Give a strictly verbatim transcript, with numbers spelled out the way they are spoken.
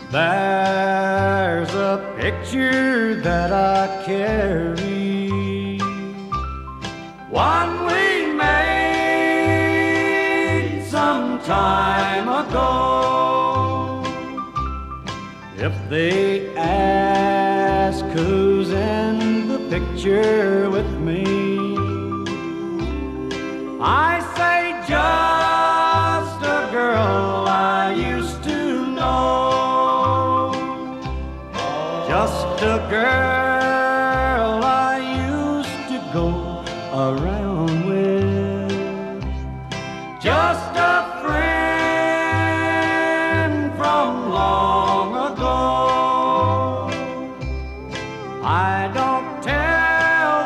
There's a picture that I carry, one we made some time ago. If they ask who's in the picture with me, I say just a girl I used to know, just a girl I used to go around with, just a